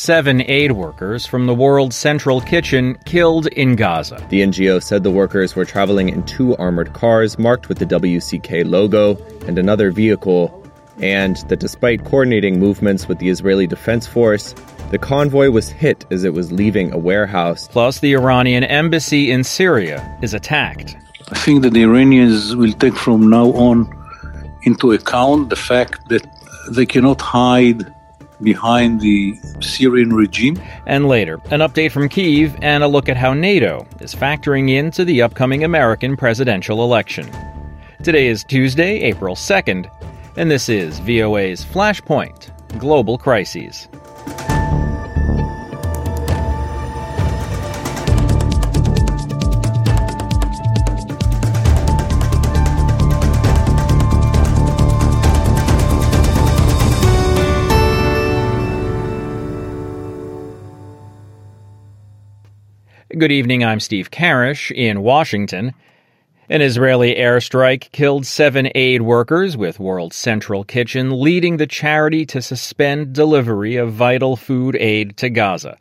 7 aid workers from the World Central Kitchen killed in Gaza. The NGO said the workers were traveling in 2 armored cars marked with the WCK logo and another vehicle, and that despite coordinating movements with the Israeli Defense Force, the convoy was hit as it was leaving a warehouse. Plus, the Iranian embassy in Syria is attacked. I think that the Iranians will take from now on into account the fact that they cannot hide behind the Syrian regime. And later, an update from Kyiv and a look at how NATO is factoring into the upcoming American presidential election. Today is Tuesday, April 2nd, and this is VOA's Flashpoint Global Crises. Good evening, I'm Steve Karish in Washington. An Israeli airstrike killed 7 aid workers, with World Central Kitchen leading the charity to suspend delivery of vital food aid to Gaza.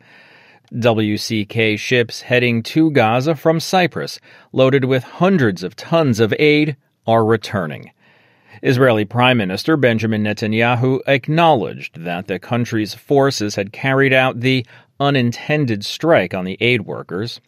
WCK ships heading to Gaza from Cyprus, loaded with hundreds of tons of aid, are returning. Israeli Prime Minister Benjamin Netanyahu acknowledged that the country's forces had carried out the unintended strike on the aid workers.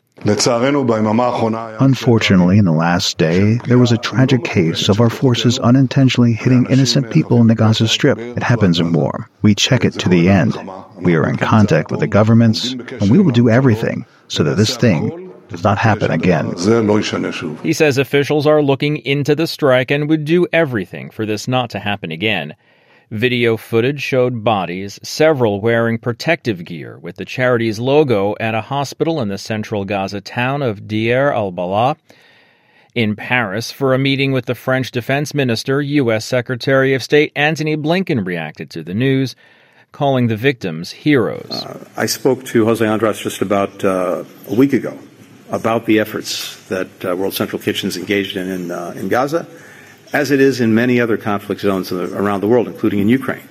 Unfortunately, in the last day, there was a tragic case of our forces unintentionally hitting innocent people in the Gaza Strip. It happens in war. We check it to the end. We are in contact with the governments, and we will do everything so that this thing does not happen again. He says officials are looking into the strike and would do everything for this not to happen again. Video footage showed bodies, several wearing protective gear with the charity's logo, at a hospital in the central Gaza town of Deir al-Balah. In Paris, for a meeting with the French Defense Minister, U.S. Secretary of State Antony Blinken reacted to the news, calling the victims heroes. I spoke to Jose Andres just about a week ago about the efforts that World Central Kitchen is engaged in Gaza, as it is in many other conflict zones around the world, including in Ukraine.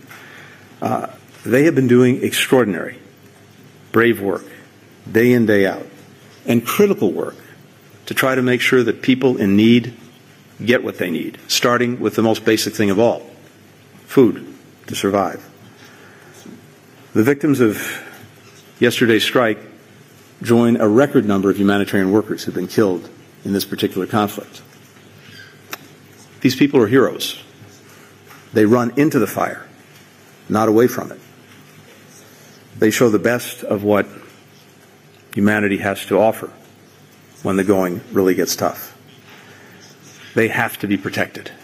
They have been doing extraordinary, brave work, day in, day out, and critical work to try to make sure that people in need get what they need, starting with the most basic thing of all, food to survive. The victims of yesterday's strike join a record number of humanitarian workers who have been killed in this particular conflict. These people are heroes. They run into the fire, not away from it. They show the best of what humanity has to offer when the going really gets tough. They have to be protected.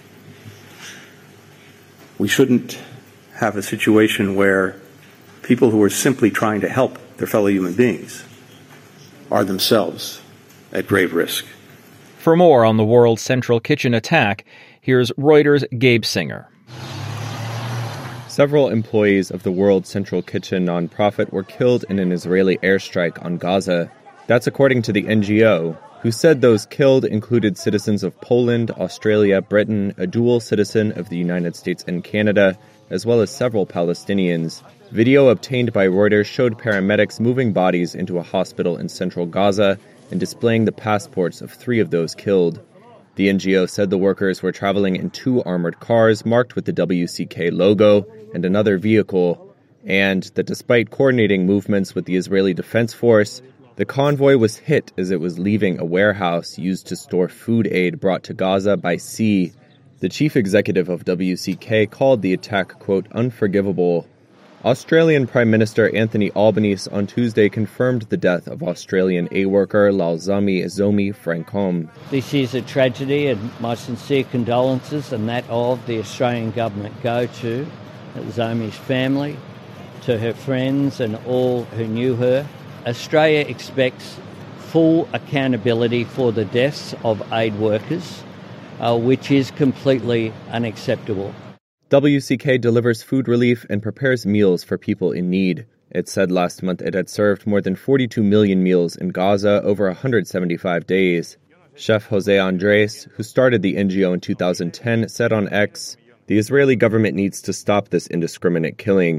We shouldn't have a situation where people who are simply trying to help their fellow human beings are themselves at grave risk. For more on the World Central Kitchen attack, here's Reuters' Gabe Singer. Several employees of the World Central Kitchen nonprofit were killed in an Israeli airstrike on Gaza. That's according to the NGO, who said those killed included citizens of Poland, Australia, Britain, a dual citizen of the United States and Canada, as well as several Palestinians. Video obtained by Reuters showed paramedics moving bodies into a hospital in central Gaza and displaying the passports of 3 of those killed. The NGO said the workers were traveling in 2 armored cars marked with the WCK logo and another vehicle, and that despite coordinating movements with the Israeli Defense Force, the convoy was hit as it was leaving a warehouse used to store food aid brought to Gaza by sea. The chief executive of WCK called the attack, quote, unforgivable. Australian Prime Minister Anthony Albanese on Tuesday confirmed the death of Australian aid worker Lalzami Zomi Francom. This is a tragedy, and my sincere condolences and that of the Australian government go to Zomi's family, to her friends and all who knew her. Australia expects full accountability for the deaths of aid workers, which is completely unacceptable. WCK delivers food relief and prepares meals for people in need. It said last month it had served more than 42 million meals in Gaza over 175 days. Chef Jose Andres, who started the NGO in 2010, said on X, "The Israeli government needs to stop this indiscriminate killing.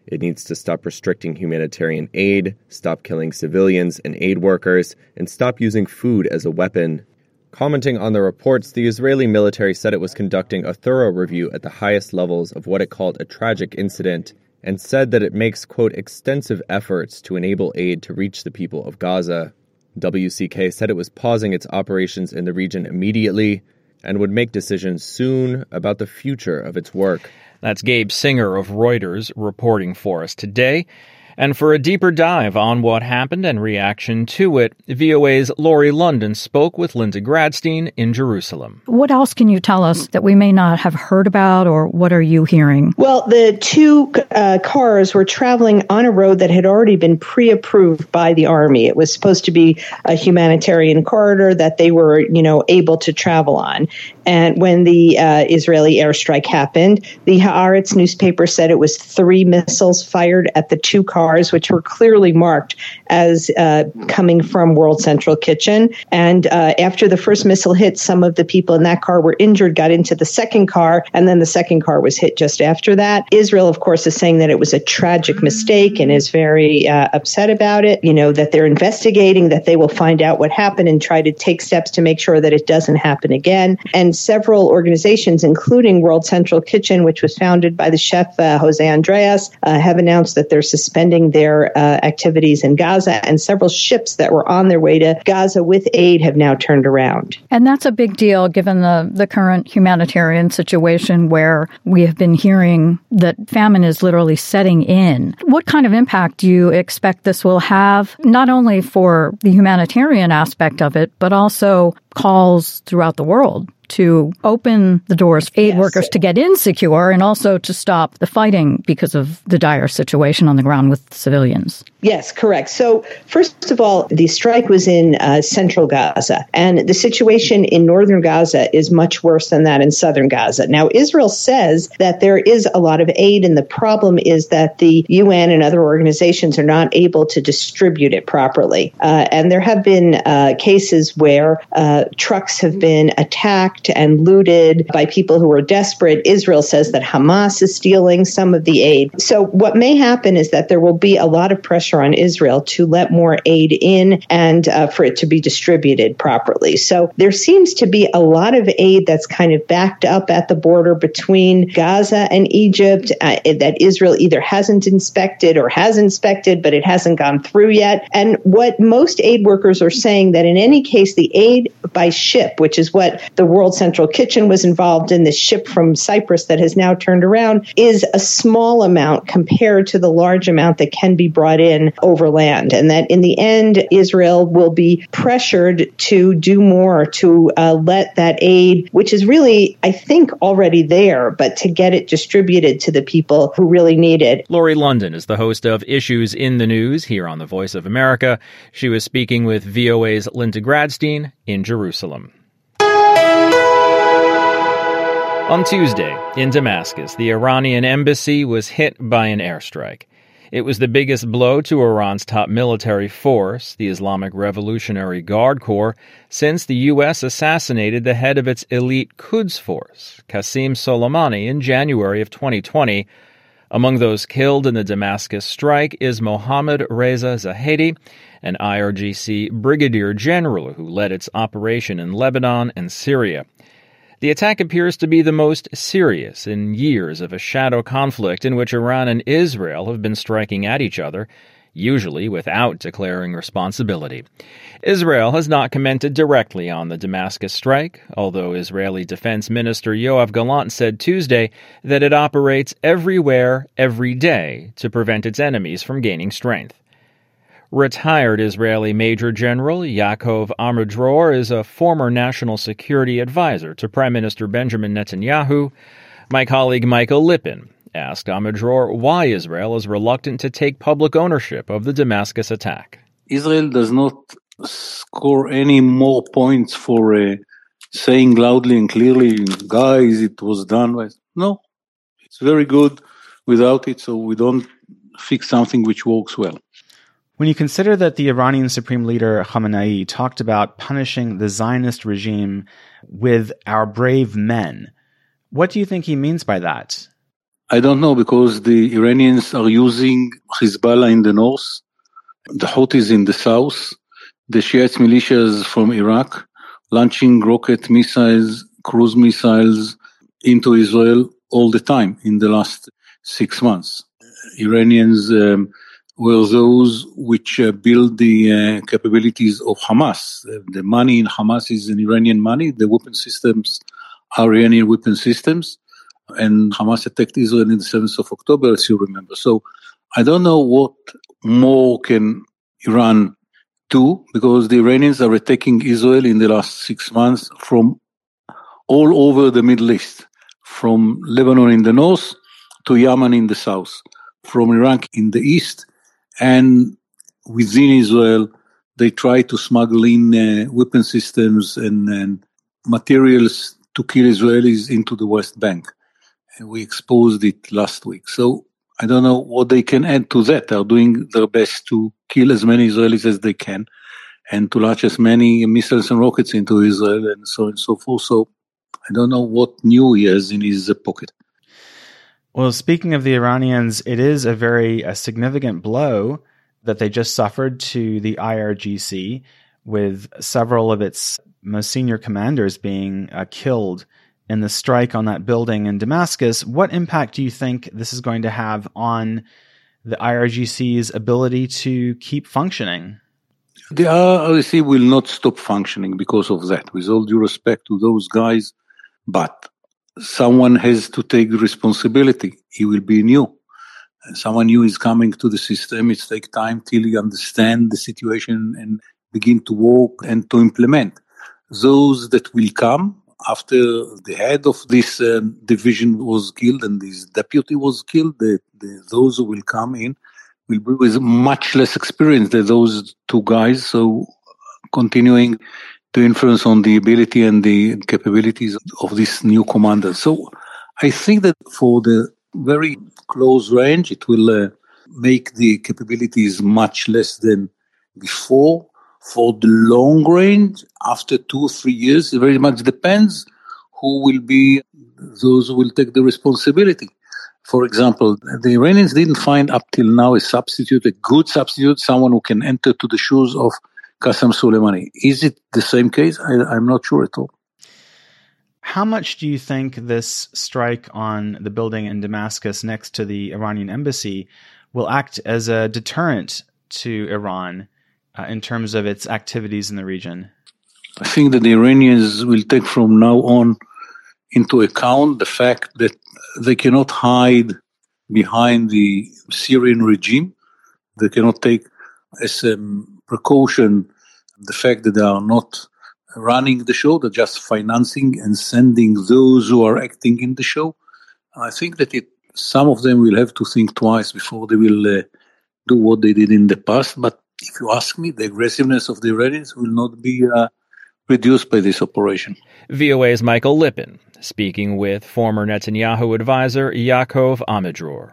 It needs to stop restricting humanitarian aid, stop killing civilians and aid workers, and stop using food as a weapon. Commenting on the reports, the Israeli military said it was conducting a thorough review at the highest levels of what it called a tragic incident, and said that it makes, quote, extensive efforts to enable aid to reach the people of Gaza. WCK said it was pausing its operations in the region immediately and would make decisions soon about the future of its work. That's Gabe Singer of Reuters reporting for us today. And for a deeper dive on what happened and reaction to it, VOA's Laurie London spoke with Linda Gradstein in Jerusalem. What else can you tell us that we may not have heard about, or what are you hearing? Well, the two cars were traveling on a road that had already been pre-approved by the Army. It was supposed to be a humanitarian corridor that they were, able to travel on. And when the Israeli airstrike happened, the Haaretz newspaper said it was 3 missiles fired at the two cars, which were clearly marked as coming from World Central Kitchen. And after the first missile hit, some of the people in that car were injured, got into the second car, and then the second car was hit just after that. Israel, of course, is saying that it was a tragic mistake and is very upset about it, that they're investigating, that they will find out what happened and try to take steps to make sure that it doesn't happen again. And several organizations, including World Central Kitchen, which was founded by the chef Jose Andreas, have announced that they're suspending their activities in Gaza, and several ships that were on their way to Gaza with aid have now turned around. And that's a big deal given the current humanitarian situation where we have been hearing that famine is literally setting in. What kind of impact do you expect this will have, not only for the humanitarian aspect of it, but also calls throughout the world to open the doors for aid workers to get in secure and also to stop the fighting because of the dire situation on the ground with civilians? Yes, correct. So first of all, the strike was in central Gaza, and the situation in northern Gaza is much worse than that in southern Gaza. Now, Israel says that there is a lot of aid, and the problem is that the UN and other organizations are not able to distribute it properly. And there have been cases where trucks have been attacked and looted by people who are desperate. Israel says that Hamas is stealing some of the aid. So what may happen is that there will be a lot of pressure on Israel to let more aid in and for it to be distributed properly. So there seems to be a lot of aid that's kind of backed up at the border between Gaza and Egypt that Israel either hasn't inspected or has inspected, but it hasn't gone through yet. And what most aid workers are saying, that in any case, the aid by ship, which is what the World Central Kitchen was involved in, this ship from Cyprus that has now turned around, is a small amount compared to the large amount that can be brought in overland. And that in the end, Israel will be pressured to do more, to let that aid, which is really, I think, already there, but to get it distributed to the people who really need it. Laurie London is the host of Issues in the News here on The Voice of America. She was speaking with VOA's Linda Gradstein in Jerusalem. On Tuesday, in Damascus, the Iranian embassy was hit by an airstrike. It was the biggest blow to Iran's top military force, the Islamic Revolutionary Guard Corps, since the U.S. assassinated the head of its elite Quds force, Qasem Soleimani, in January of 2020. Among those killed in the Damascus strike is Mohammad Reza Zahedi, an IRGC brigadier general who led its operation in Lebanon and Syria. The attack appears to be the most serious in years of a shadow conflict in which Iran and Israel have been striking at each other, usually without declaring responsibility. Israel has not commented directly on the Damascus strike, although Israeli Defense Minister Yoav Gallant said Tuesday that it operates everywhere, every day, to prevent its enemies from gaining strength. Retired Israeli Major General Yaakov Amidror is a former national security advisor to Prime Minister Benjamin Netanyahu. My colleague Michael Lippin asked Amidror why Israel is reluctant to take public ownership of the Damascus attack. Israel does not score any more points for saying loudly and clearly, guys, it was done by... No, it's very good without it, so we don't fix something which works well. When you consider that the Iranian Supreme Leader Khamenei talked about punishing the Zionist regime with our brave men, what do you think he means by that? I don't know, because the Iranians are using Hezbollah in the north, the Houthis in the south, the Shiite militias from Iraq, launching rocket missiles, cruise missiles into Israel all the time in the last 6 months. Iranians were those which build the capabilities of Hamas. The money in Hamas is an Iranian money. The weapon systems are Iranian weapon systems. And Hamas attacked Israel on the 7th of October, as you remember. So I don't know what more can Iran do, because the Iranians are attacking Israel in the last 6 months from all over the Middle East, from Lebanon in the north to Yemen in the south, from Iraq in the east, and within Israel, they try to smuggle in weapon systems and materials to kill Israelis into the West Bank. And we exposed it last week. So I don't know what they can add to that. They're doing their best to kill as many Israelis as they can and to launch as many missiles and rockets into Israel and so on and so forth. So I don't know what new he has in his pocket. Well, speaking of the Iranians, it is a very significant blow that they just suffered to the IRGC, with several of its most senior commanders being killed in the strike on that building in Damascus. What impact do you think this is going to have on the IRGC's ability to keep functioning? The IRGC will not stop functioning because of that, with all due respect to those guys, but someone has to take responsibility. He will be new. And someone new is coming to the system. It takes time till you understand the situation and begin to work and to implement. Those that will come after the head of this division was killed and this deputy was killed, those who will come in will be with much less experience than those two guys. So continuing to influence on the ability and the capabilities of this new commander. So I think that for the very close range, it will make the capabilities much less than before. For the long range, after 2 or 3 years, it very much depends who will be those who will take the responsibility. For example, the Iranians didn't find up till now a substitute, a good substitute, someone who can enter to the shoes of Qasem Soleimani. Is it the same case? I'm not sure at all. How much do you think this strike on the building in Damascus next to the Iranian embassy will act as a deterrent to Iran in terms of its activities in the region? I think that the Iranians will take from now on into account the fact that they cannot hide behind the Syrian regime. They cannot take as a precaution the fact that they are not running the show, they're just financing and sending those who are acting in the show. I think that some of them will have to think twice before they will do what they did in the past. But if you ask me, the aggressiveness of the Iranians will not be reduced by this operation. VOA's Michael Lippin, speaking with former Netanyahu advisor Yaakov Amidror.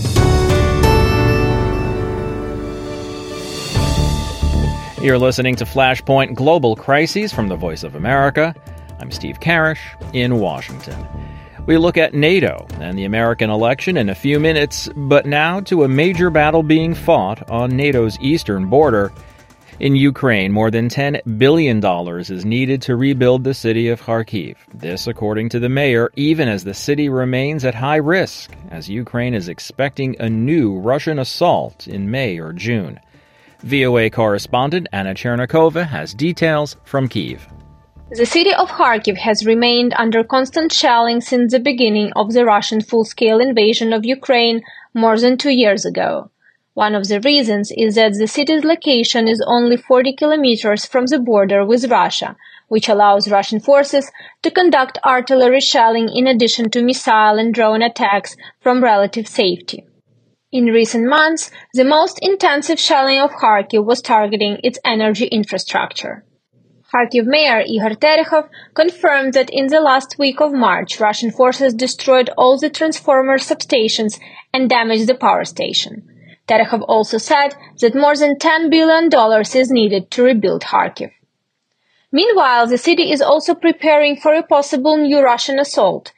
You're listening to Flashpoint Global Crises from the Voice of America. I'm Steve Karish in Washington. We look at NATO and the American election in a few minutes, but now to a major battle being fought on NATO's eastern border. In Ukraine, more than $10 billion is needed to rebuild the city of Kharkiv. This, according to the mayor, even as the city remains at high risk, as Ukraine is expecting a new Russian assault in May or June. VOA correspondent Anna Chernikova has details from Kyiv. The city of Kharkiv has remained under constant shelling since the beginning of the Russian full-scale invasion of Ukraine more than 2 years ago. One of the reasons is that the city's location is only 40 kilometers from the border with Russia, which allows Russian forces to conduct artillery shelling in addition to missile and drone attacks from relative safety. In recent months, the most intensive shelling of Kharkiv was targeting its energy infrastructure. Kharkiv Mayor Igor Terechov confirmed that in the last week of March, Russian forces destroyed all the transformer substations and damaged the power station. Terechov also said that more than $10 billion is needed to rebuild Kharkiv. Meanwhile, the city is also preparing for a possible new Russian assault.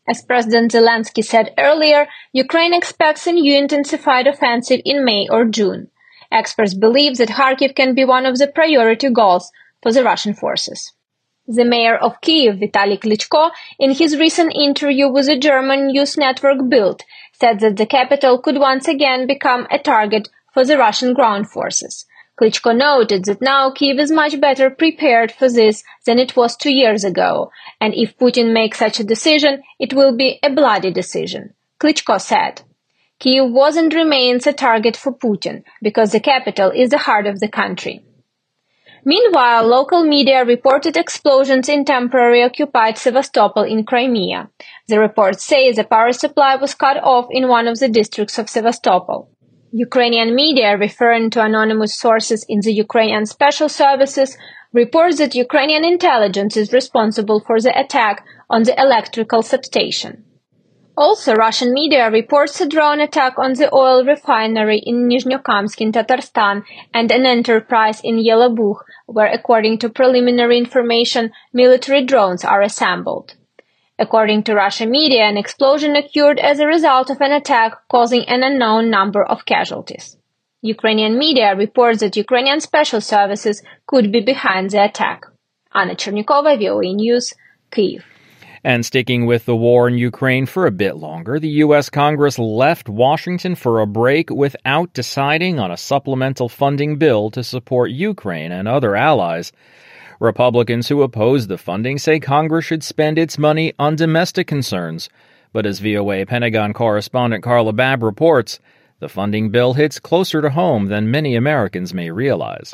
As President Zelensky said earlier, Ukraine expects a new intensified offensive in May or June. Experts believe that Kharkiv can be one of the priority goals for the Russian forces. The mayor of Kyiv, Vitaly Klitschko, in his recent interview with the German news network Bild, said that the capital could once again become a target for the Russian ground forces. Klitschko noted that now Kyiv is much better prepared for this than it was 2 years ago, and if Putin makes such a decision, it will be a bloody decision. Klitschko said, Kyiv was and remains a target for Putin because the capital is the heart of the country. Meanwhile, local media reported explosions in temporarily occupied Sevastopol in Crimea. The reports say the power supply was cut off in one of the districts of Sevastopol. Ukrainian media, referring to anonymous sources in the Ukrainian special services, reports that Ukrainian intelligence is responsible for the attack on the electrical substation. Also, Russian media reports a drone attack on the oil refinery in Nizhnekamsk in Tatarstan and an enterprise in Yelabukh, where, according to preliminary information, military drones are assembled. According to Russian media, an explosion occurred as a result of an attack causing an unknown number of casualties. Ukrainian media reports that Ukrainian special services could be behind the attack. Anna Chernikova, VOA News, Kyiv. And sticking with the war in Ukraine for a bit longer, the U.S. Congress left Washington for a break without deciding on a supplemental funding bill to support Ukraine and other allies. Republicans who oppose the funding say Congress should spend its money on domestic concerns. But as VOA Pentagon correspondent Carla Babb reports, the funding bill hits closer to home than many Americans may realize.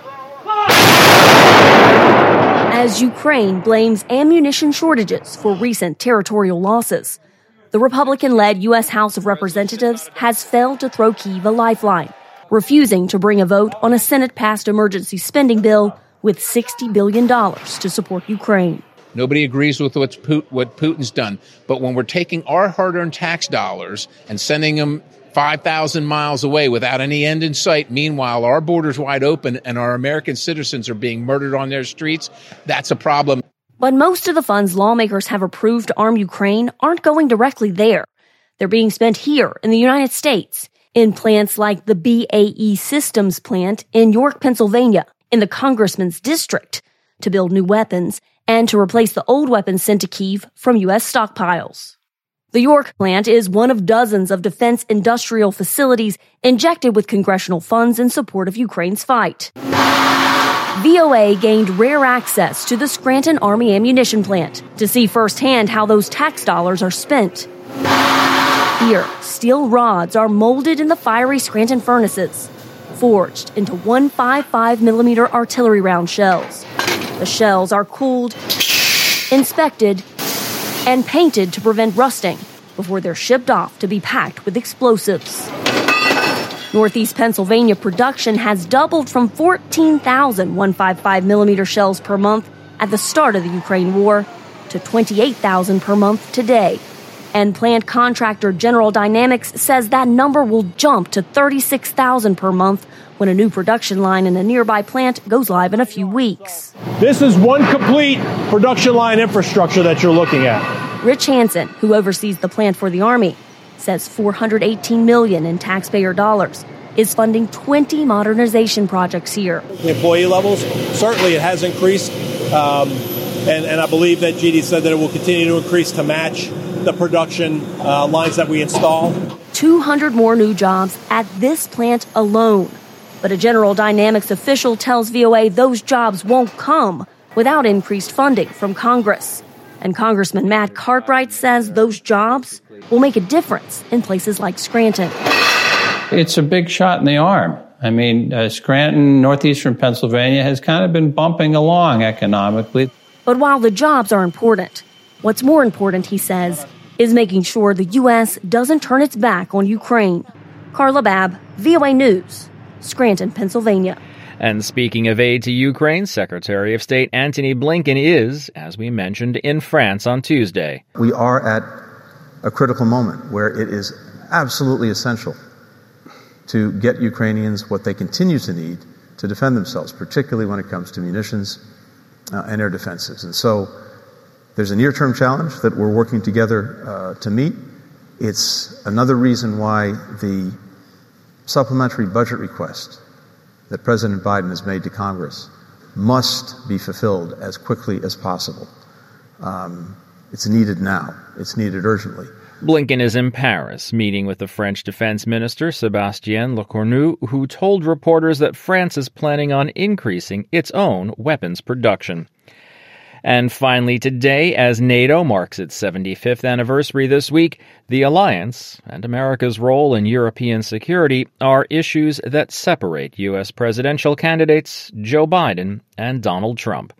As Ukraine blames ammunition shortages for recent territorial losses, the Republican-led U.S. House of Representatives has failed to throw Kyiv a lifeline, refusing to bring a vote on a Senate-passed emergency spending bill with $60 billion to support Ukraine. Nobody agrees with what Putin's done. But when we're taking our hard-earned tax dollars and sending them 5,000 miles away without any end in sight, meanwhile, our border's wide open and our American citizens are being murdered on their streets, that's a problem. But most of the funds lawmakers have approved to arm Ukraine aren't going directly there. They're being spent here in the United States, in plants like the BAE Systems plant in York, Pennsylvania, in the congressman's district, to build new weapons and to replace the old weapons sent to Kyiv from U.S. stockpiles. The York plant is one of dozens of defense industrial facilities injected with congressional funds in support of Ukraine's fight. VOA gained rare access to the Scranton Army ammunition plant to see firsthand how those tax dollars are spent. Here, steel rods are molded in the fiery Scranton furnaces, forged into 155mm artillery round shells. The shells are cooled, inspected, and painted to prevent rusting before they're shipped off to be packed with explosives. Northeast Pennsylvania production has doubled from 14,000 155mm shells per month at the start of the Ukraine war to 28,000 per month today. And plant contractor General Dynamics says that number will jump to 36,000 per month when a new production line in a nearby plant goes live in a few weeks. This is one complete production line infrastructure that you're looking at. Rich Hansen, who oversees the plant for the Army, says $418 million in taxpayer dollars is funding 20 modernization projects here. The employee levels, certainly it has increased, and I believe that GD said that it will continue to increase to match the production lines that we install. 200 more new jobs at this plant alone. But a General Dynamics official tells VOA those jobs won't come without increased funding from Congress. And Congressman Matt Cartwright says those jobs will make a difference in places like Scranton. It's a big shot in the arm. I mean, Scranton, northeastern Pennsylvania, has kind of been bumping along economically. But while the jobs are important, what's more important, he says, is making sure the U.S. doesn't turn its back on Ukraine. Carla Babb, VOA News, Scranton, Pennsylvania. And speaking of aid to Ukraine, Secretary of State Antony Blinken is, as we mentioned, in France on Tuesday. We are at a critical moment where it is absolutely essential to get Ukrainians what they continue to need to defend themselves, particularly when it comes to munitions and air defenses. And so There's a near-term challenge that we're working together to meet. It's another reason why the supplementary budget request that President Biden has made to Congress must be fulfilled as quickly as possible. It's needed now. It's needed urgently. Blinken is in Paris, meeting with the French Defense Minister, Sébastien Lecornu, who told reporters that France is planning on increasing its own weapons production. And finally today, as NATO marks its 75th anniversary this week, the alliance and America's role in European security are issues that separate U.S. presidential candidates Joe Biden and Donald Trump.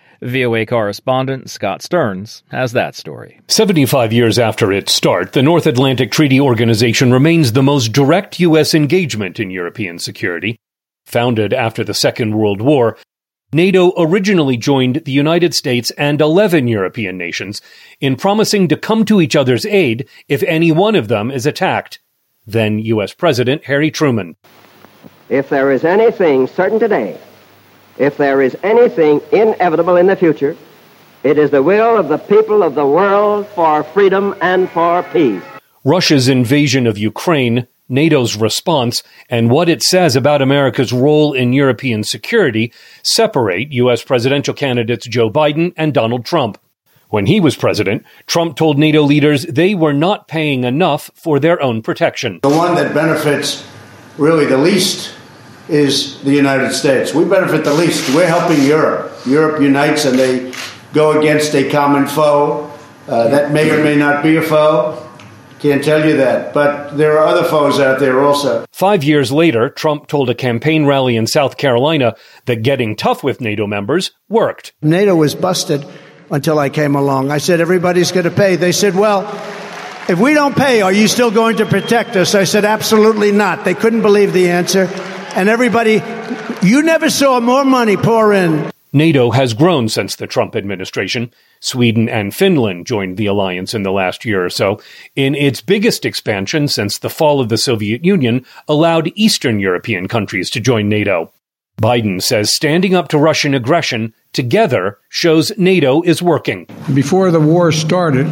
VOA correspondent Scott Stearns has that story. 75 years after its start, the North Atlantic Treaty Organization remains the most direct U.S. engagement in European security. Founded after the Second World War, NATO originally joined the United States and 11 European nations in promising to come to each other's aid if any one of them is attacked. Then U.S. President Harry Truman. If there is anything certain today, if there is anything inevitable in the future, it is the will of the people of the world for freedom and for peace. Russia's invasion of Ukraine, NATO's response, and what it says about America's role in European security separate U.S. presidential candidates Joe Biden and Donald Trump. When he was president, Trump told NATO leaders they were not paying enough for their own protection. The one that benefits really the least is the United States. We benefit the least. We're helping Europe. Europe unites and they go against a common foe. That may or may not be a foe. Can't tell you that. But there are other foes out there also. 5 years later, Trump told a campaign rally in South Carolina that getting tough with NATO members worked. NATO was busted until I came along. I said, everybody's going to pay. They said, well, if we don't pay, are you still going to protect us? I said, absolutely not. They couldn't believe the answer. And everybody, you never saw more money pour in. NATO has grown since the Trump administration. Sweden and Finland joined the alliance in the last year or so, in its biggest expansion since the fall of the Soviet Union allowed Eastern European countries to join NATO. Biden says standing up to Russian aggression together shows NATO is working. Before the war started,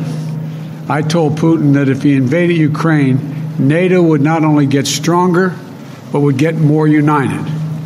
I told Putin that if he invaded Ukraine, NATO would not only get stronger, but would get more united.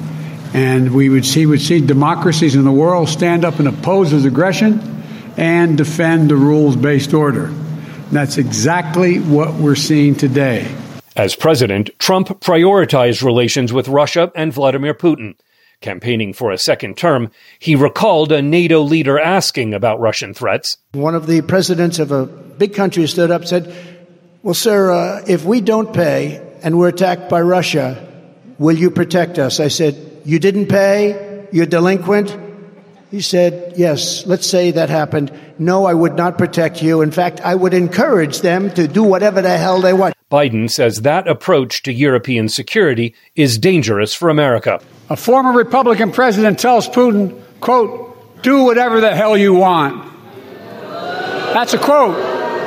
And he would see democracies in the world stand up and oppose his aggression and defend the rules-based order. That's exactly what we're seeing today. As president, Trump prioritized relations with Russia and Vladimir Putin. Campaigning for a second term, he recalled a NATO leader asking about Russian threats. One of the presidents of a big country stood up and said, well, sir, if we don't pay and we're attacked by Russia, will you protect us? I said, you didn't pay? You're delinquent? He said, yes, let's say that happened. No, I would not protect you. In fact, I would encourage them to do whatever the hell they want. Biden says that approach to European security is dangerous for America. A former Republican president tells Putin, quote, do whatever the hell you want. That's a quote.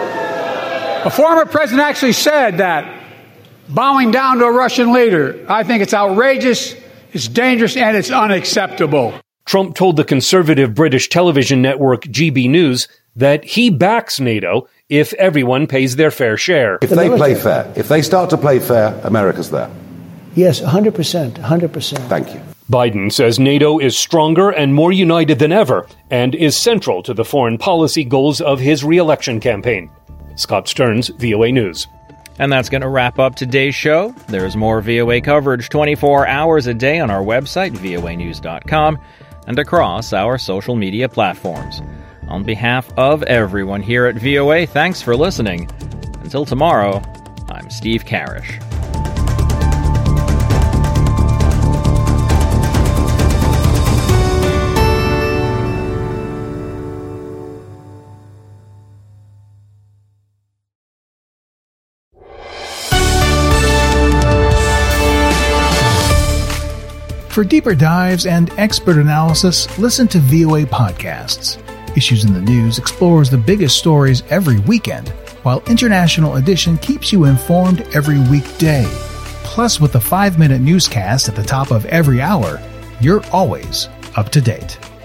A former president actually said that, bowing down to a Russian leader. I think it's outrageous, it's dangerous, and it's unacceptable. Trump told the conservative British television network GB News that he backs NATO if everyone pays their fair share. If they play fair, if they start to play fair, America's there. Yes, 100%, 100%. Thank you. Biden says NATO is stronger and more united than ever and is central to the foreign policy goals of his re-election campaign. Scott Stearns, VOA News. And that's going to wrap up today's show. There's more VOA coverage 24 hours a day on our website, voanews.com, and across our social media platforms. On behalf of everyone here at VOA, thanks for listening. Until tomorrow, I'm Steve Karish. For deeper dives and expert analysis, listen to VOA Podcasts. Issues in the News explores the biggest stories every weekend, while International Edition keeps you informed every weekday. Plus, with the 5-minute newscast at the top of every hour, you're always up to date.